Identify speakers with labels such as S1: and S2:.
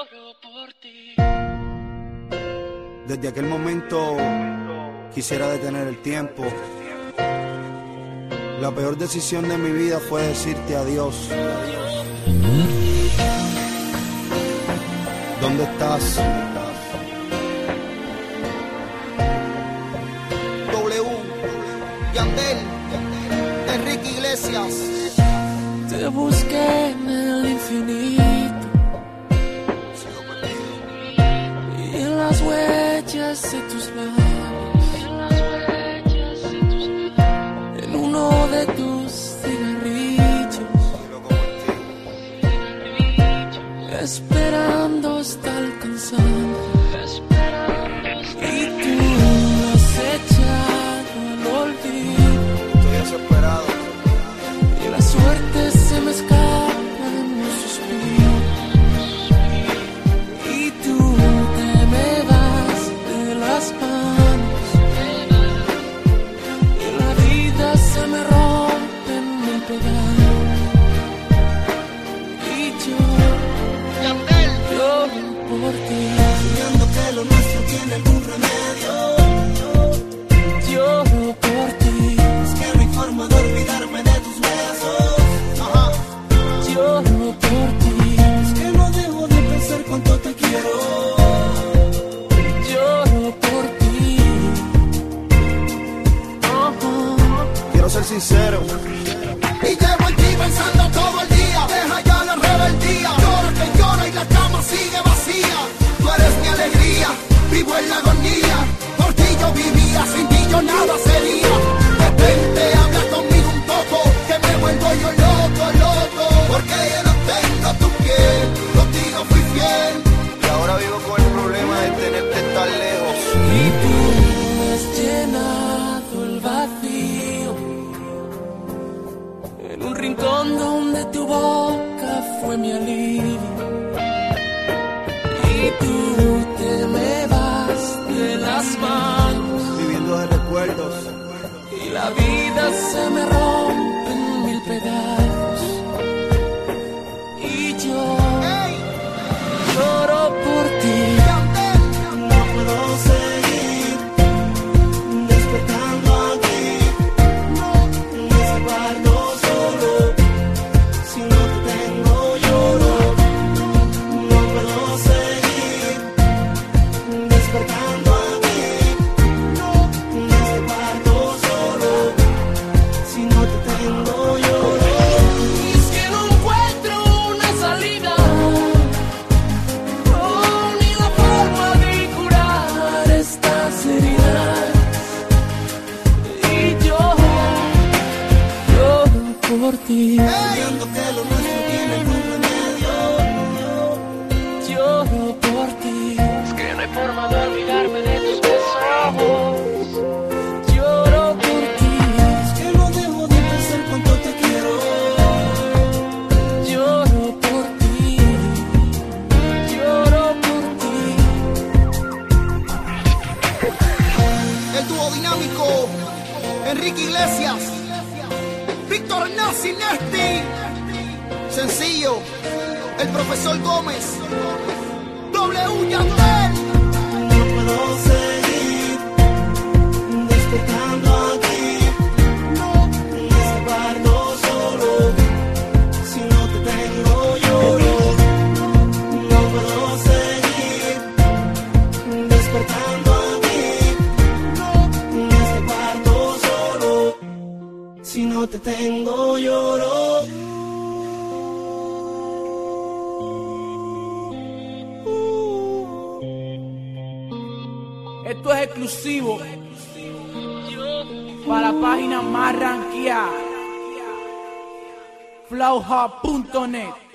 S1: Desde aquel momento quisiera detener el tiempo. La peor decisión de mi vida fue decirte adiós. ¿Dónde estás?
S2: W, Yandel, Enrique Iglesias.
S3: Te busqué en el infinito y en las huellas de tus labios, en uno de tus cigarrillos, esperando hasta el cansancio. Y tú me has echado al olvido.
S1: Estoy desesperado.
S3: Y la suerte se me escapa en los suspiros. Y tú te me vas de las manos. Y la vida se me rompe en mil pedazos. Y yo lloro por ti.
S2: Soñando que lo nuestro tiene algún remedio.
S3: Lloro por ti.
S2: Es que no hay forma de olvidarme de tus besos. Ajá.
S3: Lloro por ti.
S2: Es que no dejo de pensar cuánto te quiero.
S3: Lloro por ti.
S1: Quiero ser sincero.
S2: Y llevo en ti pensando todo el día. Deja ya la rebeldía. Llora que llora y la cama sigue vacía. Tú eres mi alegría, vivo en la agonía. Por ti yo vivía, sin ti yo nada sería. Detente, habla conmigo un poco, que me vuelvo yo loco, loco. Porque yo no tengo tu piel, contigo fui fiel.
S1: Y ahora vivo con el problema de tenerte tan lejos.
S3: Y tú me has llenado el vacío en un rincón donde tu boca fue mi alivio. Y tú te me vas de las manos.
S1: Viviendo de recuerdos.
S3: Y la vida se me rompe en mil pedazos. Y yo lloro por ti.
S2: No puedo seguir despertando aquí. En ese cuarto solo. Si no te tengo lloro. No puedo seguir despertando aquí. En ese cuarto solo. Si no te tengo lloro.
S3: Y es que no encuentro una salida, ni la forma de curar estas heridas. Y yo lloro por ti.
S2: Soñando que lo nuestro tiene algún remedio.
S3: Lloro por ti. Es que no hay forma de olvidarme de tus besos. Lloro por ti.
S2: Es que no dejo de pensar cuánto te quiero.
S3: Lloro por ti. Lloro por ti.
S2: El dúo dinámico, Enrique Iglesias, Víctor Nazi Nesti. Sencillo, el profesor Gómez, W Yandel. No puedo seguir despertando aquí. En este cuarto solo. Si no te tengo lloro. No puedo seguir despertando aquí. En este cuarto solo. Si no te tengo lloro.
S4: Esto es exclusivo para la página más rankeada, flowhub.net.